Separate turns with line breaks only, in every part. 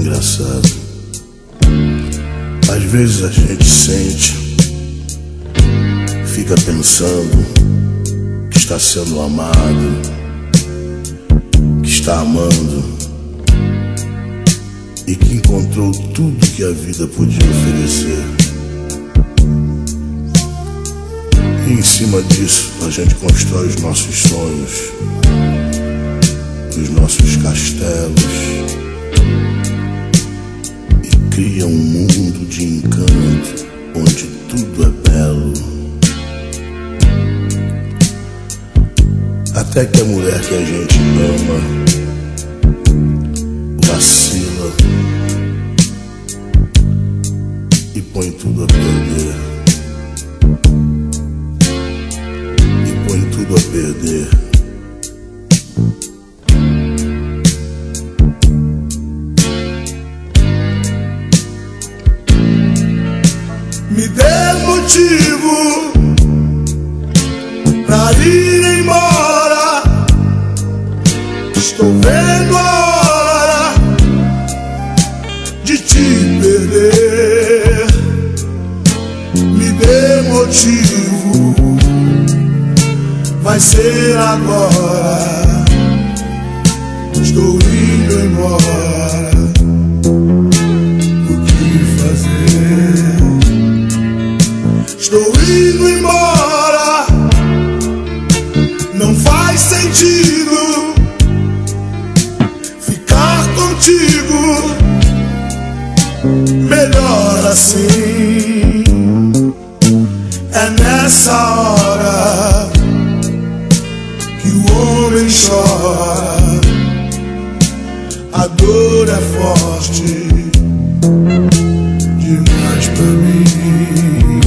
engraçado. Às vezes a gente sente, fica pensando que está sendo amado, que está amando e que encontrou tudo que a vida podia oferecer. E em cima disso a gente constrói os nossos sonhos, os nossos castelos, e cria um mundo de encanto onde tudo é belo. Até que a mulher que a gente ama vacila e põe tudo a perder. E põe tudo a perder.
Me dê motivo pra ir embora. Estou vendo a hora de te perder. Me dê motivo, vai ser agora. Estou indo embora. O que fazer? Estou indo embora. Não faz sentido ficar contigo. Melhor assim. É nessa hora que o homem chora. A dor é forte demais pra mim.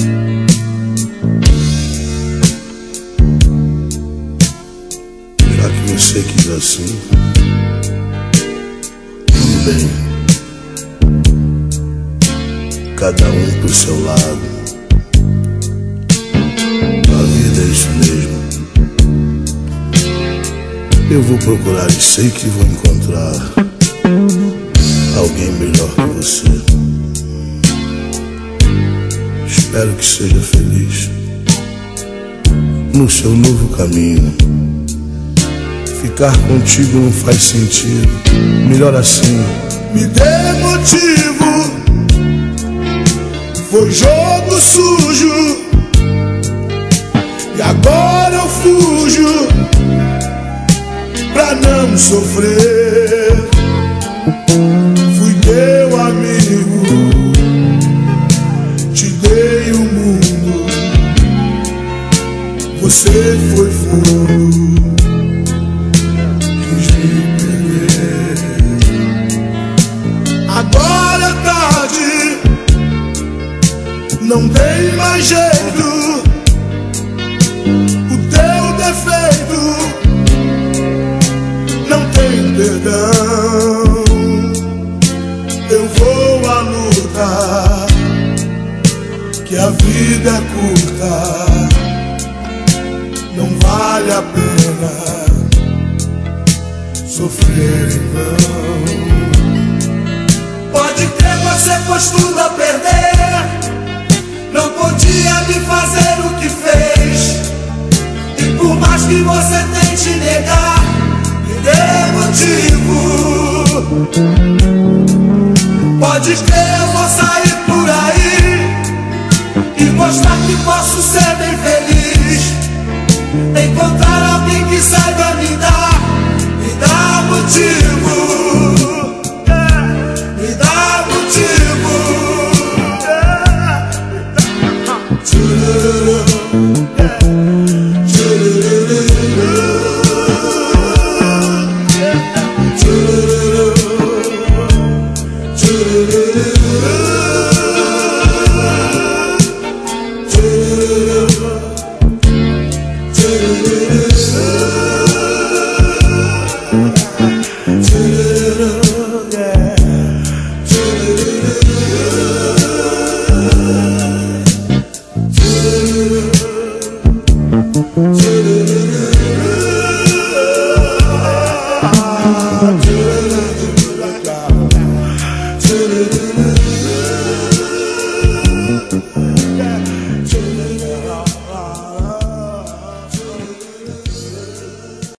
Já que você quis assim, tudo bem. Cada um pro seu lado. A vida é isso mesmo. Eu vou procurar e sei que vou encontrar alguém melhor que você. Espero que seja feliz no seu novo caminho. Ficar contigo não faz sentido. Melhor assim.
Me dê motivo. Foi jogo sujo e agora eu fujo pra não sofrer. Fui teu amigo, te dei o mundo. Você foi fundo, quis me perder. Agora é tarde, não tem mais jeito. O teu defeito não tem perdão. Eu vou à luta, que a vida é curta. Não vale a pena sofrer em vão. Pode crer, você pôs tudo a perder. Não podia me fazer o que fez. E por mais que você tente negar, me dê motivo. Pode crer, eu vou sair por aí e mostrar que posso ser bem feliz. Encontrar alguém que saiba me dar motivo. Me dá motivo. Yeah.